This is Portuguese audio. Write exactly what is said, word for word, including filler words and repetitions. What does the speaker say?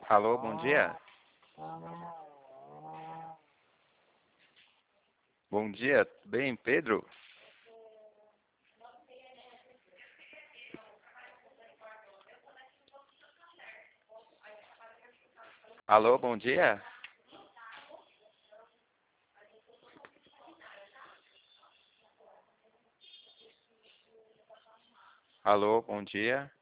Alô, bom dia. Bom dia, tudo bem, Pedro? Alô, bom dia. Alô, bom dia.